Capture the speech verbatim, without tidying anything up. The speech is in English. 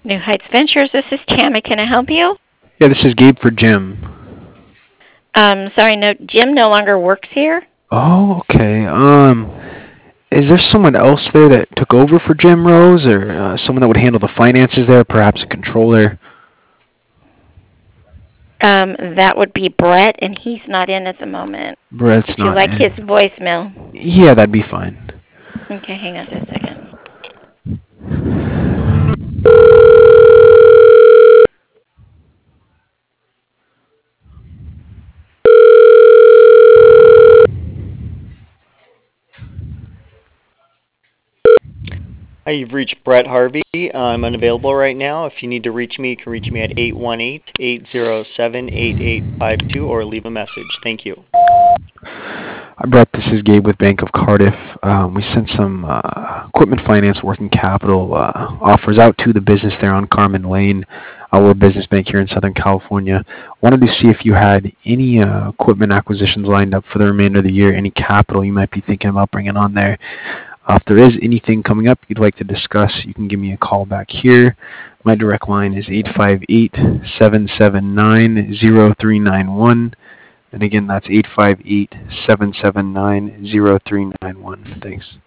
New Heights Ventures, this is Tammy. Can I help you? Yeah, this is Gabe for Jim. Um, sorry, no, Jim no longer works here. Oh, okay. Um, is there someone else there that took over for Jim Rose, or uh, someone that would handle the finances there, perhaps a controller? Um, that would be Brett, and he's not in at the moment. Brett's Would you not like his in. voicemail? Yeah, that'd be fine. Okay, hang on just a second. Hi, you've reached Brett Harvey. I'm unavailable right now. If you need to reach me, you can reach me at eight one eight, eight zero seven, eight eight five two or leave a message. Thank you. Hi, Brett. This is Gabe with Bank of Cardiff. Um, we sent some uh, equipment finance working capital uh, offers out to the business there on Carmen Lane. Uh, we're a business bank here in Southern California. Wanted to see if you had any uh, equipment acquisitions lined up for the remainder of the year, any capital you might be thinking about bringing on there. Uh, if there is anything coming up you'd like to discuss, you can give me a call back here. My direct line is eight five eight, seven seven nine, zero three nine one. And again, that's eight five eight, seven seven nine, zero three nine one. Thanks.